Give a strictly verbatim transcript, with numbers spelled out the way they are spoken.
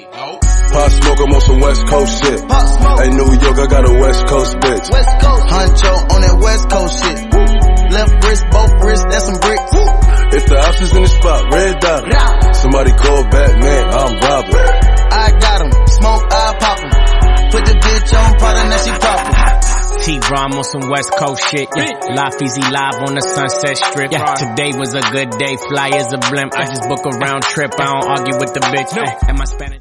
Pop smoke, I'm on some West Coast shit. Hey, New York, I got a West Coast bitch. West Coast, Huncho on that West Coast shit. Left wrist, both wrists, that's some bricks. If the ops is in the spot, red dot. Somebody call Batman, I'm Robin. I got him, smoke, I pop him. Put the bitch on product, now she poppin'. T-Rom on some West Coast shit, yeah. Life Easy live on the Sunset Strip, yeah. Today was a good day, fly as a blimp. I just book a round trip, I don't argue with the bitch, yeah. And my Spanish